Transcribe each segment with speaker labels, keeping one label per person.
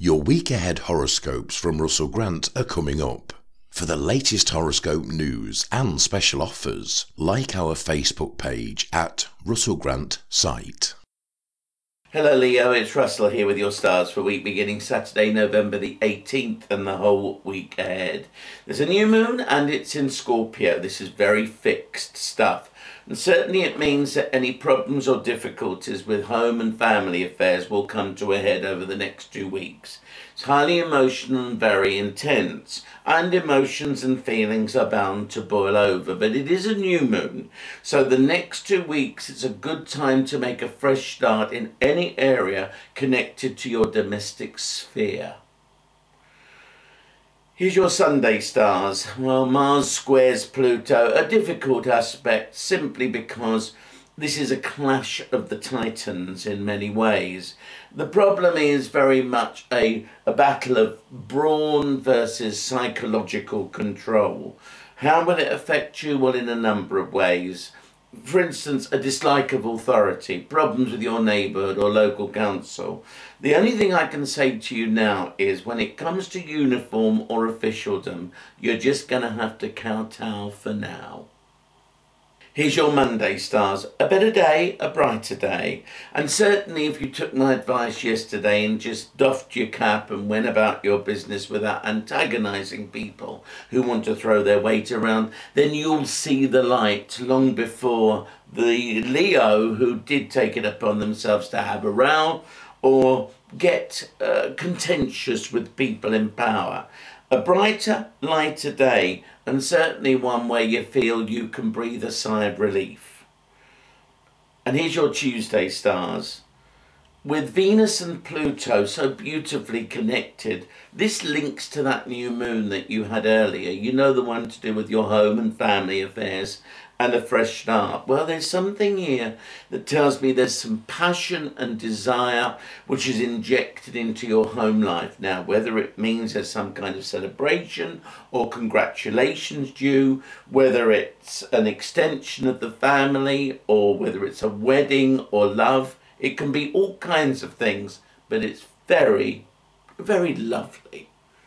Speaker 1: Your week ahead horoscopes from Russell Grant are coming up. For the latest horoscope news and special offers, like our Facebook page at Russell Grant Site.
Speaker 2: Hello Leo, it's Russell here with your stars for week beginning Saturday, November the 18th and the whole week ahead. There's a new moon and it's in Scorpio. This is very fixed stuff. And certainly it means that any problems or difficulties with home and family affairs will come to a head over the next 2 weeks. It's highly emotional and very intense, and emotions and feelings are bound to boil over, but it is a new moon, so the next 2 weeks it's a good time to make a fresh start in any area connected to your domestic sphere. Here's your Sunday stars. Well, Mars squares Pluto, a difficult aspect simply because this is a clash of the titans in many ways. The problem is very much a battle of brawn versus psychological control. How will it affect you? Well, in a number of ways. For instance, a dislike of authority, problems with your neighbourhood or local council. The only thing I can say to you now is when it comes to uniform or officialdom, you're just going to have to kowtow for now. Here's your Monday stars. A better day, a brighter day. And certainly if you took my advice yesterday and just doffed your cap and went about your business without antagonising people who want to throw their weight around, then you'll see the light long before the Leo who did take it upon themselves to have a row or get contentious with people in power. A brighter, lighter day, and certainly one where you feel you can breathe a sigh of relief. And here's your Tuesday stars. With Venus and Pluto so beautifully connected, this links to that new moon that you had earlier. You know, the one to do with your home and family affairs and a fresh start. Well, there's something here that tells me there's some passion and desire which is injected into your home life now, whether it means there's some kind of celebration or congratulations due, whether it's an extension of the family or whether it's a wedding or love. It can be all kinds of things, but it's very, very lovely.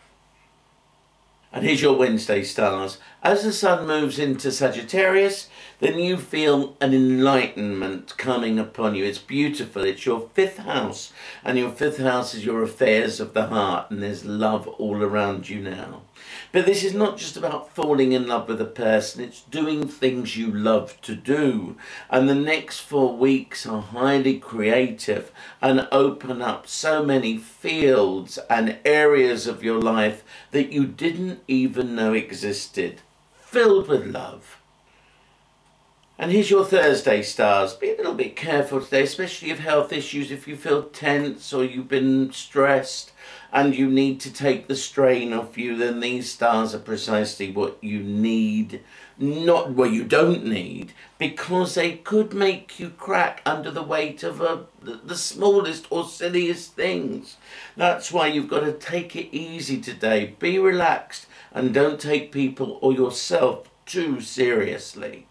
Speaker 2: And here's your Wednesday stars. As the sun moves into Sagittarius, then you feel an enlightenment coming upon you. It's beautiful. It's your 5th house, and your 5th house is your affairs of the heart, and there's love all around you now. But this is not just about falling in love with a person, it's doing things you love to do. And the next 4 weeks are highly creative and open up so many fields and areas of your life that you didn't even know existed, filled with love. And here's your Thursday stars. Be a little bit careful today, especially if health issues, if you feel tense or you've been stressed and you need to take the strain off you, then these stars are precisely what you need, not what you don't need, because they could make you crack under the weight of the smallest or silliest things. That's why you've got to take it easy today. Be relaxed and don't take people or yourself too seriously.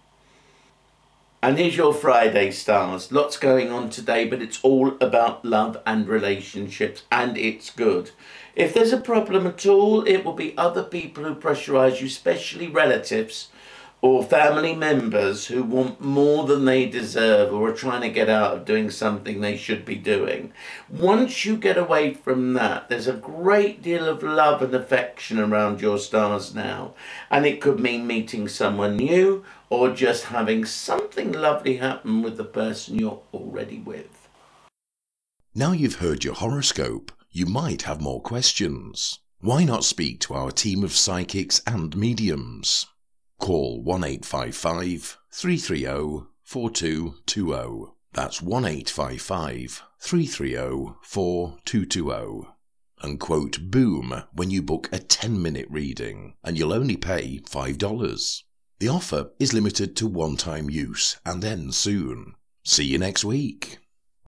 Speaker 2: And here's your Friday stars. Lots going on today, but it's all about love and relationships, and it's good. If there's a problem at all, it will be other people who pressurise you, especially relatives or family members who want more than they deserve or are trying to get out of doing something they should be doing. Once you get away from that, there's a great deal of love and affection around your stars now. And it could mean meeting someone new or just having something lovely happen with the person you're already with.
Speaker 1: Now you've heard your horoscope, you might have more questions. Why not speak to our team of psychics and mediums? Call 1855 330 4220. That's 1855 330 4220. And quote BOOM when you book a 10-minute reading, and you'll only pay $5. The offer is limited to one-time use and ends soon. See you next week.